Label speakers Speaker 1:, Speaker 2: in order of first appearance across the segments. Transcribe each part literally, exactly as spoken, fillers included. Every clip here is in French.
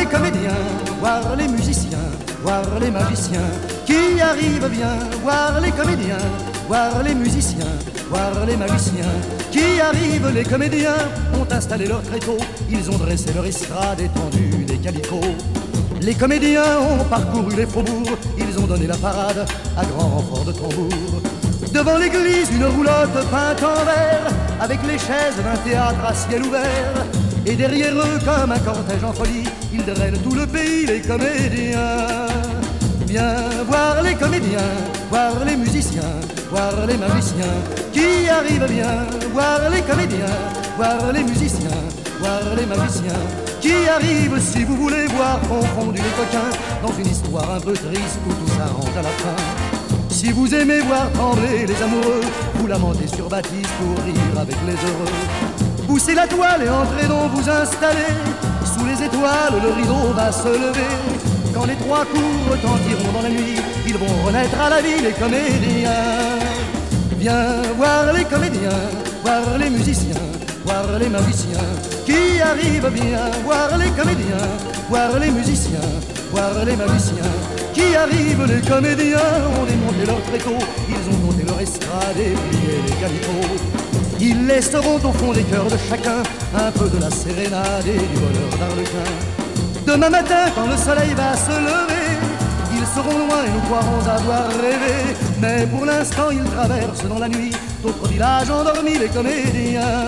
Speaker 1: les comédiens, voir les musiciens, voir les magiciens qui arrivent bien, voir les comédiens, voir les musiciens, voir les magiciens qui arrivent. Les comédiens ont installé leur tréteau, ils ont dressé leur estrade étendue des calicots. Les comédiens ont parcouru les faubourgs, ils ont donné la parade à grand renfort de tambour. Devant l'église, une roulotte peinte en vert, avec les chaises d'un théâtre à ciel ouvert. Et derrière eux, comme un cortège en folie, ils drainent tout le pays, les comédiens. Viens voir les comédiens, voir les musiciens, voir les magiciens qui arrivent bien. Voir les comédiens, voir les musiciens, voir les magiciens qui arrivent. Si vous voulez voir confondus les coquins dans une histoire un peu triste où tout s'arrange à la fin. Si vous aimez voir trembler les amoureux, vous lamentez sur Baptiste pour rire avec les heureux. Poussez la toile et entrez donc vous installer. Sous les étoiles, le rideau va se lever. Quand les trois coups retentiront dans la nuit, ils vont renaître à la vie, les comédiens. Viens voir les comédiens, voir les musiciens, voir les magiciens qui arrivent bien. Voir les comédiens, voir les musiciens, voir les magiciens qui arrivent. Les comédiens ont démonté leur tréteau, ils ont monté leur estrade et plié les calicots. Ils laisseront au fond des cœurs de chacun un peu de la sérénade et du bonheur d'Arlequin. Demain matin, quand le soleil va se lever, ils seront loin et nous croirons avoir rêvé. Mais pour l'instant, ils traversent dans la nuit d'autres villages endormis, les comédiens.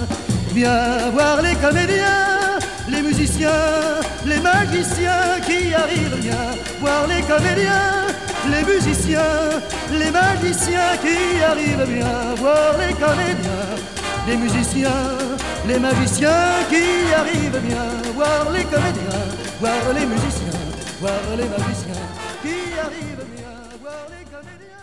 Speaker 1: Viens voir les comédiens, les musiciens, les magiciens qui arrivent bien. Voir les comédiens, les musiciens, les magiciens qui arrivent bien. Voir les comédiens, les musiciens, les magiciens qui arrivent bien. Voir les comédiens, voir les musiciens, voir les magiciens qui arrivent bien. Voir les comédiens.